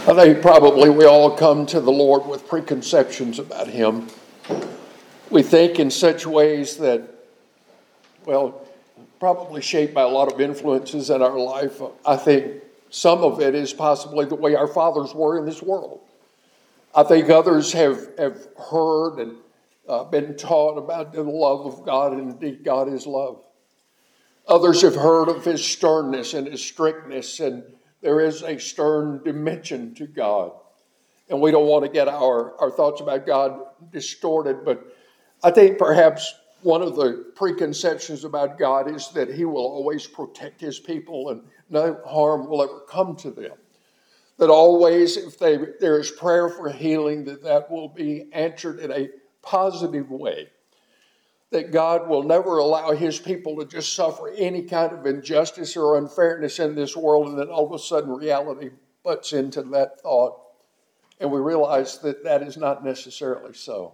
I think probably we all come to the Lord with preconceptions about Him. We think in such ways that, probably shaped by a lot of influences in our life. I think some of it is possibly the way our fathers were in this world. I think others have heard and been taught about the love of God, and indeed God is love. Others have heard of His sternness and His strictness, and there is a stern dimension to God. And we don't want to get our thoughts about God distorted, but I think perhaps one of the preconceptions about God is that He will always protect His people and no harm will ever come to them. That always, if there is prayer for healing, that will be answered in a positive way. That God will never allow His people to just suffer any kind of injustice or unfairness in this world, and then all of a sudden reality butts into that thought, and we realize that that is not necessarily so.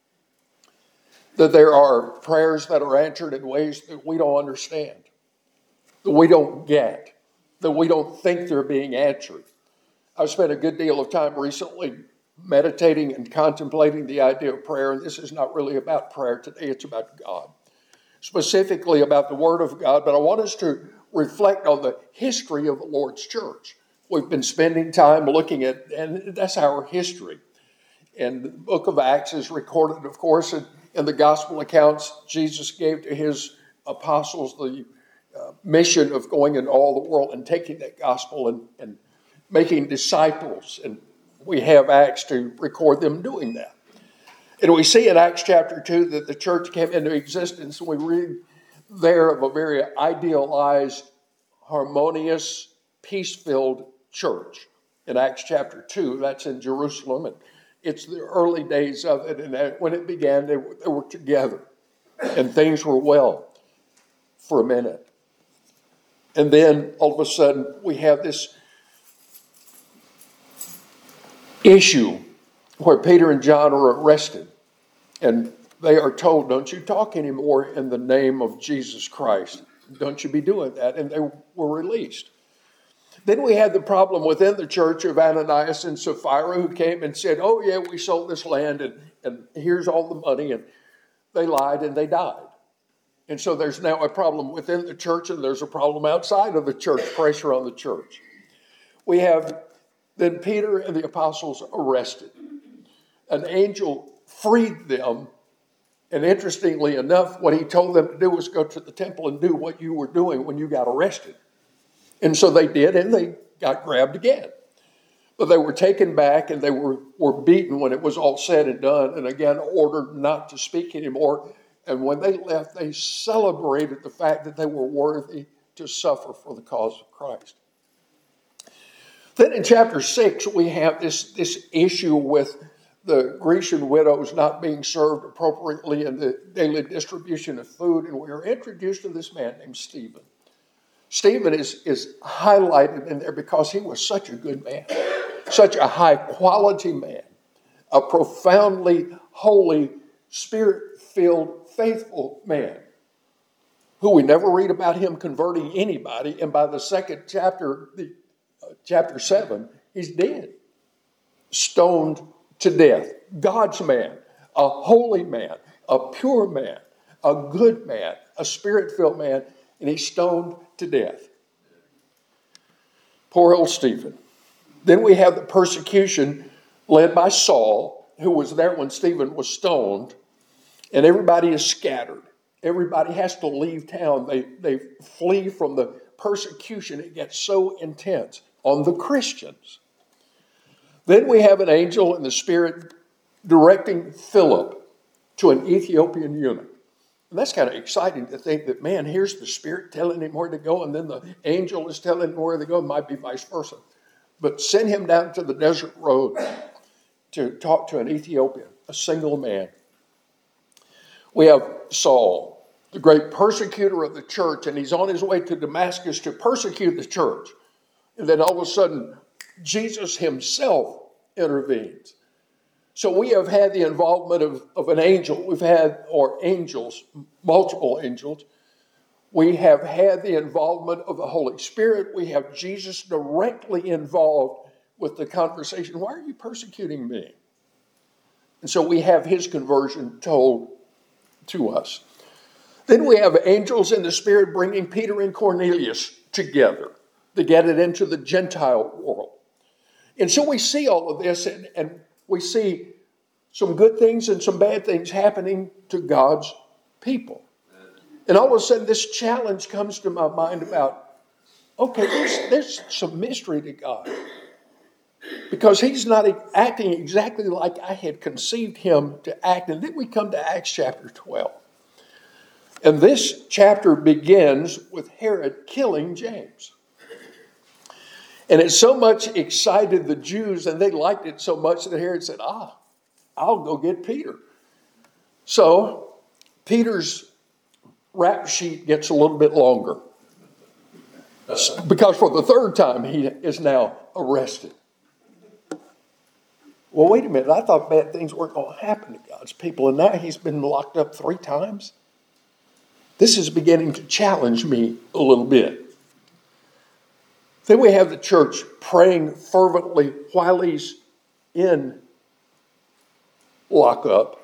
That there are prayers that are answered in ways that we don't understand, that we don't get, that we don't think they're being answered. I've spent a good deal of time recently meditating and contemplating the idea of prayer, and this is not really about prayer today, it's about God. Specifically about the Word of God, but I want us to reflect on the history of the Lord's church. We've been spending time looking at, and that's our history. And the book of Acts is recorded, of course, in the gospel accounts. Jesus gave to His apostles the mission of going into all the world and taking that gospel and making disciples, and we have Acts to record them doing that. And we see in Acts chapter 2 that the church came into existence. We read there of a very idealized, harmonious, peace-filled church. In Acts chapter 2, that's in Jerusalem, and it's the early days of it. And when it began, they were together, and things were well for a minute. And then all of a sudden, we have this issue where Peter and John are arrested, and they are told, don't you talk anymore in the name of Jesus Christ. Don't you be doing that. And they were released. Then we had the problem within the church of Ananias and Sapphira, who came and said, oh yeah, we sold this land and here's all the money. And they lied and they died. And so there's now a problem within the church, and there's a problem outside of the church, pressure on the church. We have then Peter and the apostles arrested. An angel freed them. And interestingly enough, what he told them to do was go to the temple and do what you were doing when you got arrested. And so they did, and they got grabbed again. But they were taken back, and they were beaten when it was all said and done, and again ordered not to speak anymore. And when they left, they celebrated the fact that they were worthy to suffer for the cause of Christ. Then in chapter 6, we have this issue with the Grecian widows not being served appropriately in the daily distribution of food. And we are introduced to this man named Stephen. Stephen is highlighted in there because he was such a good man, such a high-quality man, a profoundly holy, spirit-filled, faithful man, who we never read about him converting anybody. And by the second chapter, chapter 7, he's dead, stoned to death. God's man, a holy man, a pure man, a good man, a spirit-filled man, and he's stoned to death. Poor old Stephen. Then we have the persecution led by Saul, who was there when Stephen was stoned, and everybody is scattered. Everybody has to leave town. They flee from the persecution. It gets so intense on the Christians. Then we have an angel in the Spirit directing Philip to an Ethiopian eunuch. And that's kind of exciting to think that, man, here's the Spirit telling him where to go, and then the angel is telling him where to go. It might be vice versa. But send him down to the desert road to talk to an Ethiopian, a single man. We have Saul, the great persecutor of the church, and he's on his way to Damascus to persecute the church. And then all of a sudden, Jesus himself intervenes. So we have had the involvement of an angel. We've had, or angels, multiple angels. We have had the involvement of the Holy Spirit. We have Jesus directly involved with the conversation, why are you persecuting me? And so we have his conversion told to us. Then we have angels in the Spirit bringing Peter and Cornelius together to get it into the Gentile world. And so we see all of this, and we see some good things and some bad things happening to God's people. And all of a sudden, this challenge comes to my mind about, okay, there's some mystery to God. Because he's not acting exactly like I had conceived him to act. And then we come to Acts chapter 12. And this chapter begins with Herod killing James. And it so much excited the Jews, and they liked it so much that Herod said, I'll go get Peter. So Peter's rap sheet gets a little bit longer. Because for the third time, he is now arrested. Well, wait a minute. I thought bad things weren't going to happen to God's people, and now he's been locked up 3 times. This is beginning to challenge me a little bit. Then we have the church praying fervently while he's in lockup.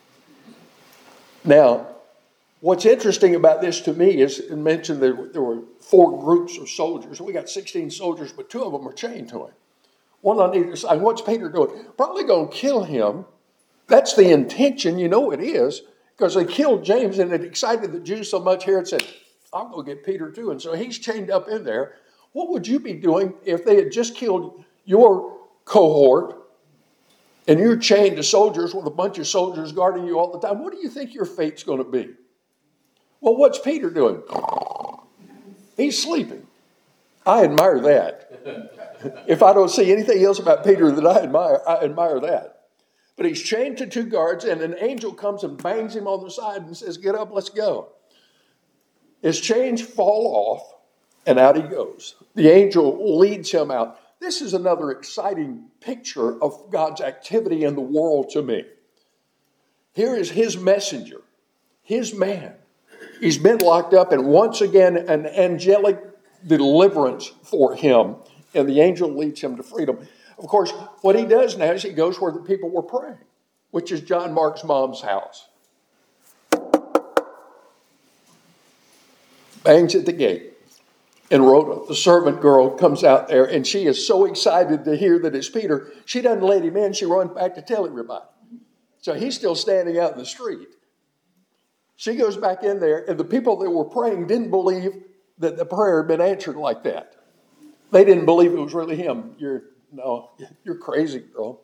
Now, what's interesting about this to me is, it mentioned there were 4 groups of soldiers. We got 16 soldiers, but 2 of them are chained to him. One on either side. What's Peter doing? Probably going to kill him. That's the intention. You know it is. Because they killed James, and it excited the Jews so much, Herod said, I'll go get Peter too. And so he's chained up in there. What would you be doing if they had just killed your cohort and you're chained to soldiers with a bunch of soldiers guarding you all the time? What do you think your fate's going to be? Well, what's Peter doing? He's sleeping. I admire that. If I don't see anything else about Peter that I admire that. But he's chained to 2 guards, and an angel comes and bangs him on the side and says, get up, let's go. His chains fall off, and out he goes. The angel leads him out. This is another exciting picture of God's activity in the world to me. Here is his messenger, his man. He's been locked up, and once again, an angelic deliverance for him, and the angel leads him to freedom. Of course, what he does now is he goes where the people were praying, which is John Mark's mom's house. Bangs at the gate. And Rhoda, the servant girl, comes out there, and she is so excited to hear that it's Peter. She doesn't let him in. She runs back to tell everybody. So he's still standing out in the street. She goes back in there, and the people that were praying didn't believe that the prayer had been answered like that. They didn't believe it was really him. You're crazy, girl.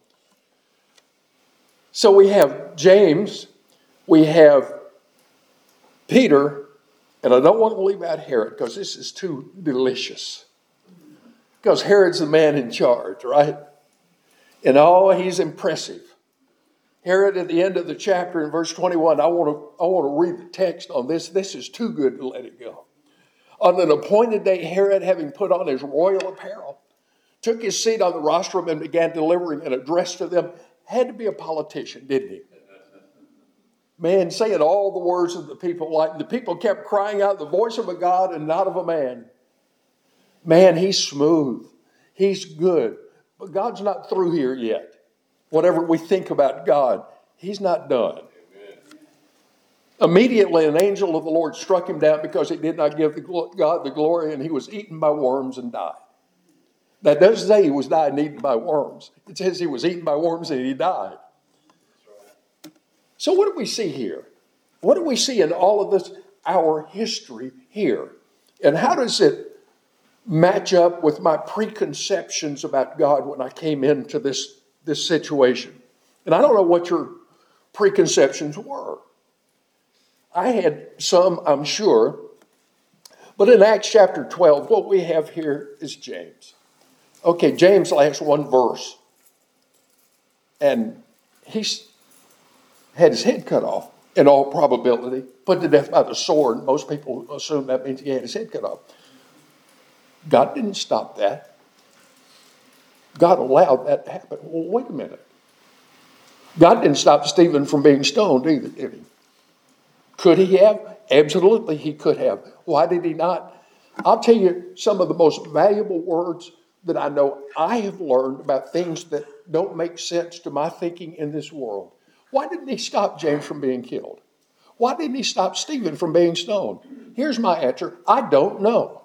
So we have James, we have Peter, and I don't want to leave out Herod because this is too delicious. Because Herod's the man in charge, right? And he's impressive. Herod, at the end of the chapter in verse 21, I want to read the text on this. This is too good to let it go. On an appointed day, Herod, having put on his royal apparel, took his seat on the rostrum and began delivering an address to them. Had to be a politician, didn't he? Man, saying all the words that the people liked. The people kept crying out the voice of a God and not of a man. Man, he's smooth. He's good. But God's not through here yet. Whatever we think about God, he's not done. Immediately, an angel of the Lord struck him down because he did not give God the glory, and he was eaten by worms and died. That doesn't say he was died and eaten by worms. It says he was eaten by worms and he died. So what do we see here? What do we see in all of this, our history here? And how does it match up with my preconceptions about God when I came into this situation? And I don't know what your preconceptions were. I had some, I'm sure. But in Acts chapter 12, what we have here is James. Okay, James last one verse. And he's had his head cut off, in all probability, put to death by the sword. Most people assume that means he had his head cut off. God didn't stop that. God allowed that to happen. Well, wait a minute. God didn't stop Stephen from being stoned either, did he? Could he have? Absolutely, he could have. Why did he not? I'll tell you some of the most valuable words that I know I have learned about things that don't make sense to my thinking in this world. Why didn't he stop James from being killed? Why didn't he stop Stephen from being stoned? Here's my answer. I don't know.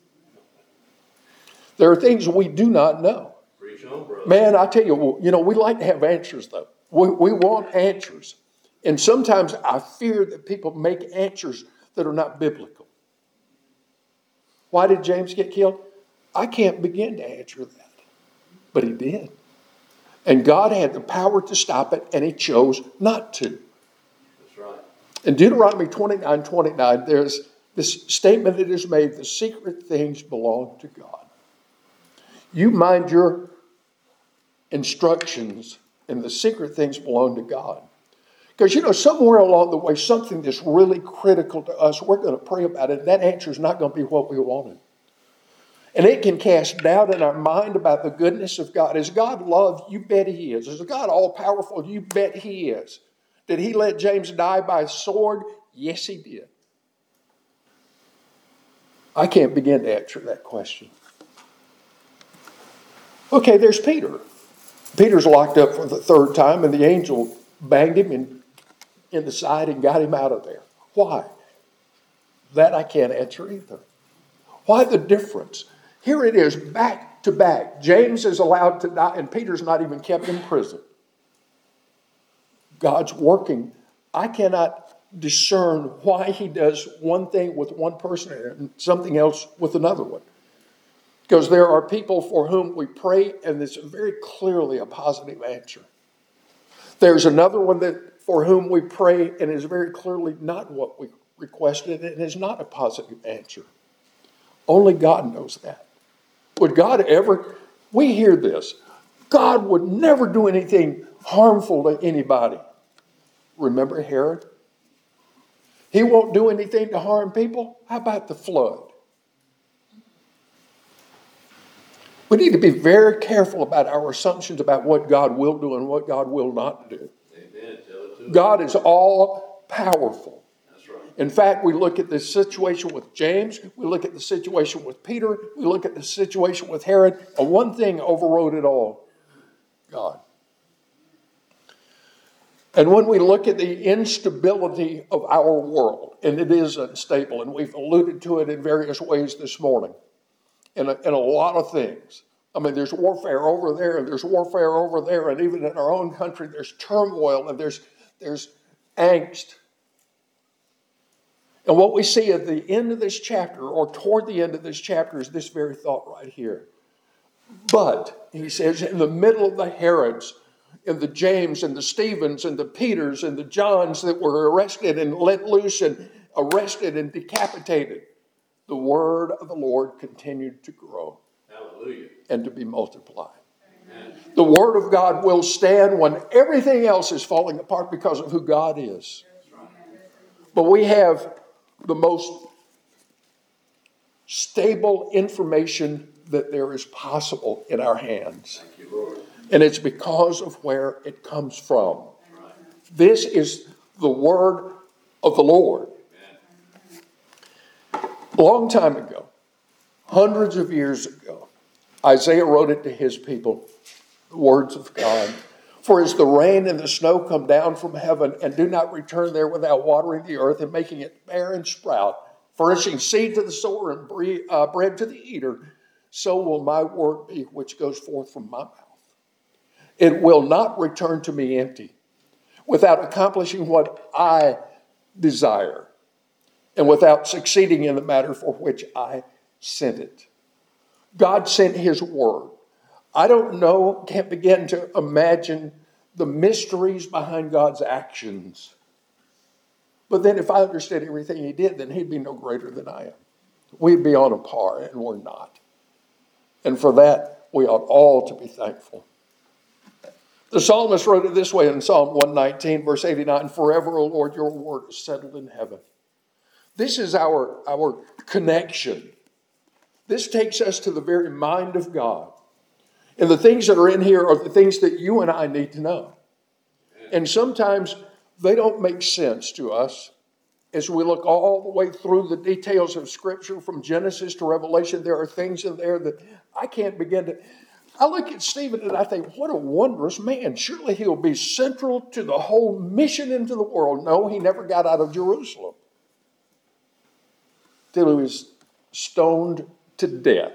There are things we do not know. Man, I tell you, we like to have answers, though. We want answers. And sometimes I fear that people make answers that are not biblical. Why did James get killed? I can't begin to answer that. But he did. And God had the power to stop it, and he chose not to. That's right. In Deuteronomy 29:29, there's this statement that is made, the secret things belong to God. You mind your instructions, and the secret things belong to God. Because, somewhere along the way, something that's really critical to us, we're going to pray about it, and that answer is not going to be what we wanted. And it can cast doubt in our mind about the goodness of God. Is God love? You bet he is. Is God all-powerful? You bet he is. Did he let James die by sword? Yes, he did. I can't begin to answer that question. Okay, there's Peter. Peter's locked up for the third time, and the angel banged him in the side and got him out of there. Why? That I can't answer either. Why the difference? Here it is, back to back. James is allowed to die, and Peter's not even kept in prison. God's working. I cannot discern why he does one thing with one person and something else with another one. Because there are people for whom we pray, and it's very clearly a positive answer. There's another one that for whom we pray, and is very clearly not what we requested, and is not a positive answer. Only God knows that. Would God ever, we hear this, God would never do anything harmful to anybody. Remember Herod? He won't do anything to harm people. How about the flood? We need to be very careful about our assumptions about what God will do and what God will not do. Amen. God is all powerful. That's right. In fact, we look at the situation with James, we look at the situation with Peter, we look at the situation with Herod, and one thing overrode it all: God. And when we look at the instability of our world, and it is unstable, and we've alluded to it in various ways this morning, in a lot of things. I mean, there's warfare over there, and there's warfare over there, and even in our own country, there's turmoil, and there's angst. And what we see at the end of this chapter, or toward the end of this chapter, is this very thought right here. But, he says, in the middle of the Herods, and the James, and the Stephens, and the Peters, and the Johns that were arrested and let loose and arrested and decapitated, the word of the Lord continued to grow. Hallelujah. And to be multiplied. Amen. The word of God will stand when everything else is falling apart because of who God is. But we have the most stable information that there is possible in our hands. Thank you, Lord. And it's because of where it comes from. Right. This is the word of the Lord. Amen. A long time ago, hundreds of years ago, Isaiah wrote it to his people, the words of God. For as the rain and the snow come down from heaven and do not return there without watering the earth and making it bear and sprout, furnishing seed to the sower and bread to the eater, so will my word be which goes forth from my mouth. It will not return to me empty, without accomplishing what I desire, and without succeeding in the matter for which I sent it. God sent his word. I don't know, can't begin to imagine the mysteries behind God's actions. But then if I understood everything he did, then he'd be no greater than I am. We'd be on a par, and we're not. And for that, we ought all to be thankful. The psalmist wrote it this way in Psalm 119, verse 89, forever, O Lord, your word is settled in heaven. This is our connection. This takes us to the very mind of God. And the things that are in here are the things that you and I need to know. And sometimes they don't make sense to us. as we look all the way through the details of Scripture from Genesis to Revelation, there are things in there that I can't begin to. I look at Stephen and I think, what a wondrous man. Surely he'll be central to the whole mission into the world. No, he never got out of Jerusalem till he was stoned to death.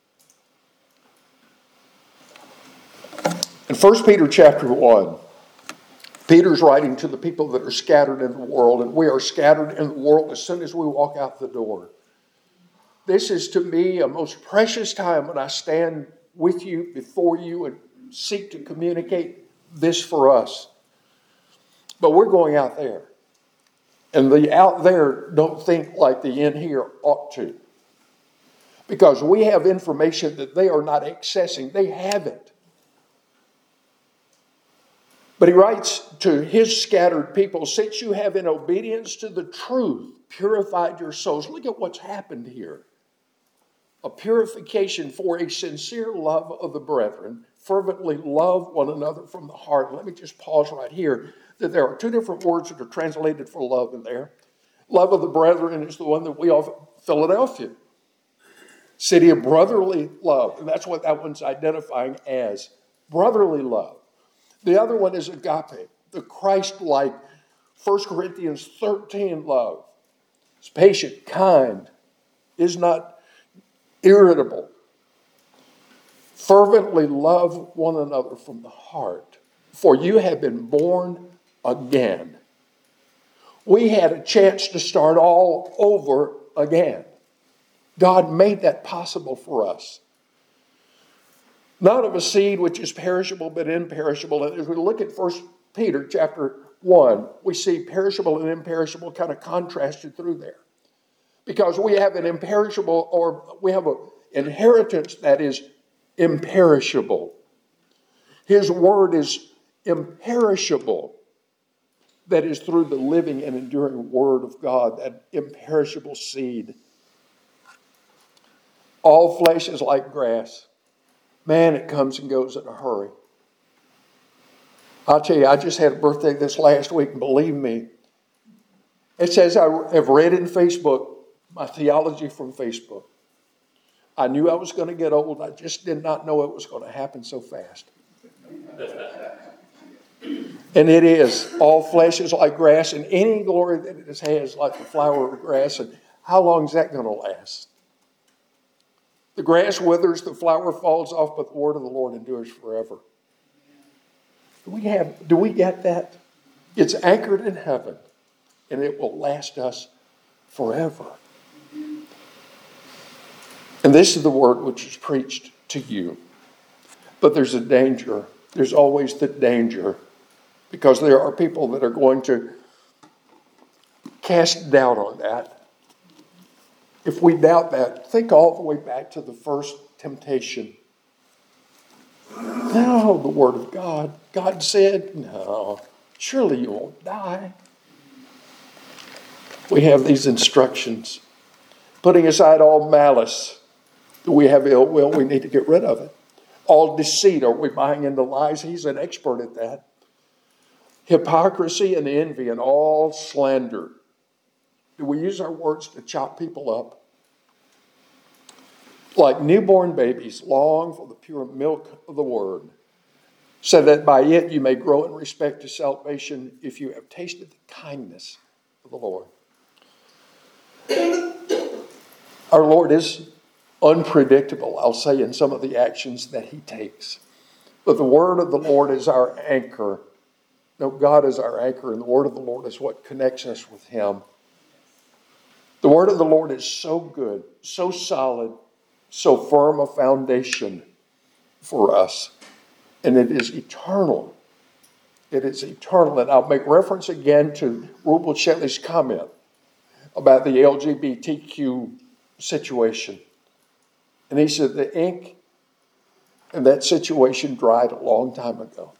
In 1 Peter chapter 1, Peter's writing to the people that are scattered in the world, and we are scattered in the world as soon as we walk out the door. This is to me a most precious time when I stand with you, before you, and seek to communicate this for us. But we're going out there. And the out there don't think like the in here ought to. Because we have information that they are not accessing. They have it. But he writes to his scattered people, since you have in obedience to the truth purified your souls. Look at what's happened here. A purification for a sincere love of the brethren, fervently love one another from the heart. Let me just pause right here, that there are two different words that are translated for love in there. Love of the brethren is the one that we all, Philadelphia, city of brotherly love. And that's what that one's identifying as, brotherly love. The other one is agape, the Christ-like 1 Corinthians 13 love. It's patient, kind, is not irritable. Fervently love one another from the heart, for you have been born again. We had a chance to start all over again. God made that possible for us. Not of a seed which is perishable but imperishable. And as we look at 1 Peter chapter 1, we see perishable and imperishable kind of contrasted through there. Because we have an imperishable, or we have an inheritance that is imperishable. His word is imperishable. That is through the living and enduring word of God, that imperishable seed. All flesh is like grass. Man, it comes and goes in a hurry. I'll tell you, I just had a birthday this last week, and believe me, it says I have read in Facebook, my theology from Facebook. I knew I was going to get old. I just did not know it was going to happen so fast. And it is. All flesh is like grass, and any glory that it has like the flower of grass. And how long is that going to last? The grass withers, the flower falls off, but the word of the Lord endures forever. Do we get that? It's anchored in heaven, and it will last us forever. And this is the word which is preached to you. But there's a danger. There's always the danger, because there are people that are going to cast doubt on that. If we doubt that, think all the way back to the first temptation. No, the word of God. God said, no, surely you won't die. We have these instructions. Putting aside all malice, do we have ill will? We need to get rid of it. All deceit, are we buying into lies? He's an expert at that. Hypocrisy and envy and all slander. Do we use our words to chop people up? Like newborn babies, long for the pure milk of the word, so that by it you may grow in respect to salvation if you have tasted the kindness of the Lord. Our Lord is unpredictable, I'll say, in some of the actions that he takes. But the word of the Lord is our anchor. No, God is our anchor, and the word of the Lord is what connects us with him. The word of the Lord is so good, so solid, so firm a foundation for us. And it is eternal. It is eternal. And I'll make reference again to Rubel Shetty's comment about the LGBTQ situation. And he said the ink in that situation dried a long time ago.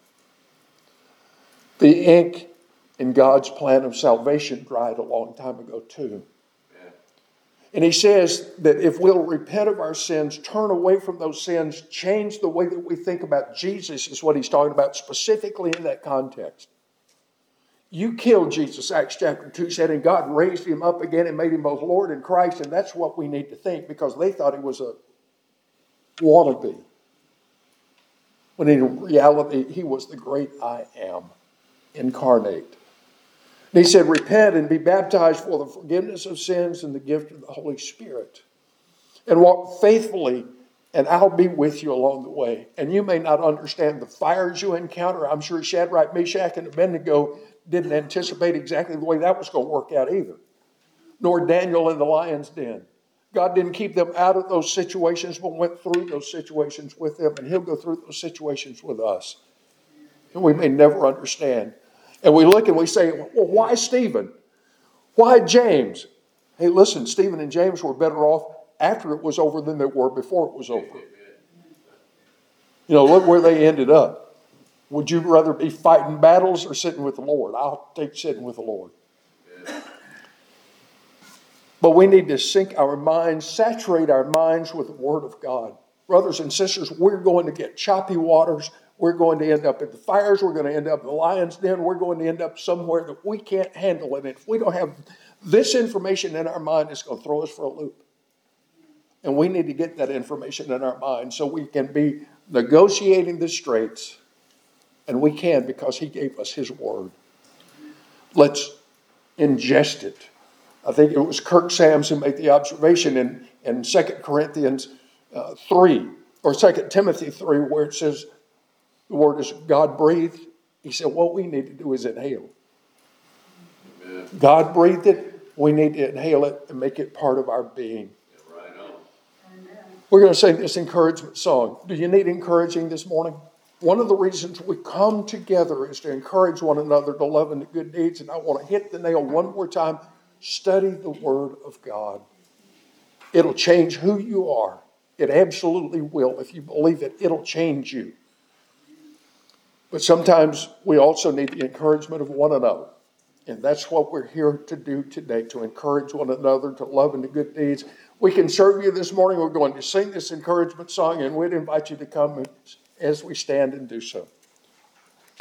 The ink in God's plan of salvation dried a long time ago too. And he says that if we'll repent of our sins, turn away from those sins, change the way that we think about Jesus, is what he's talking about specifically in that context. You killed Jesus, Acts chapter 2 said, and God raised him up again and made him both Lord and Christ. And that's what we need to think, because they thought he was a wannabe, when in reality he was the great I Am incarnate. And he said, repent and be baptized for the forgiveness of sins and the gift of the Holy Spirit, and walk faithfully, and I'll be with you along the way. And you may not understand the fires you encounter. I'm sure Shadrach, Meshach, and Abednego didn't anticipate exactly the way that was going to work out either. Nor Daniel in the lion's den. God didn't keep them out of those situations, but went through those situations with them. And he'll go through those situations with us. And we may never understand. And we look and we say, well, why Stephen? Why James? Hey, listen, Stephen and James were better off after it was over than they were before it was over. You know, look where they ended up. Would you rather be fighting battles or sitting with the Lord? I'll take sitting with the Lord. But we need to sink our minds, saturate our minds with the Word of God. Brothers and sisters, we're going to get choppy waters. We're going to end up in the fires. We're going to end up in the lion's den. We're going to end up somewhere that we can't handle it. And if we don't have this information in our mind, it's going to throw us for a loop. And we need to get that information in our mind so we can be negotiating the straits. And we can, because he gave us his word. Let's ingest it. I think it was Kirk Sams who made the observation in 2 Corinthians 3, or 2 Timothy 3, where it says the word is God breathed. He said what we need to do is inhale. Amen. God breathed it. We need to inhale it and make it part of our being. Yeah, right on. We're going to sing this encouragement song. Do you need encouraging this morning? One of the reasons we come together is to encourage one another to love and to good deeds. And I want to hit the nail one more time. Study the Word of God. It'll change who you are. It absolutely will. If you believe it, it'll change you. But sometimes we also need the encouragement of one another. And that's what we're here to do today, to encourage one another to love and to good deeds. We can serve you this morning. We're going to sing this encouragement song, and we'd invite you to come as we stand and do so.